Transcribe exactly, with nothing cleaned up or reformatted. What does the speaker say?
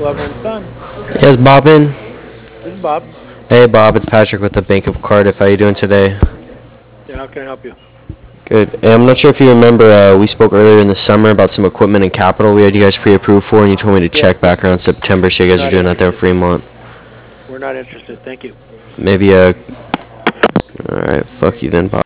Glover and Son. Yes, Bob in? This is Bob. Hey, Bob, it's Patrick with the Bank of Cardiff. How you doing today? Yeah, how can I help you? Good. Hey, I'm not sure if you remember, uh, we spoke earlier in the summer about some equipment and capital we had you guys pre-approved for, and you told me to Yeah. check back around September, so you guys Not are doing that there in interested. Fremont. We're not interested. Thank you. Maybe, uh... Alright, fuck you then, Bob.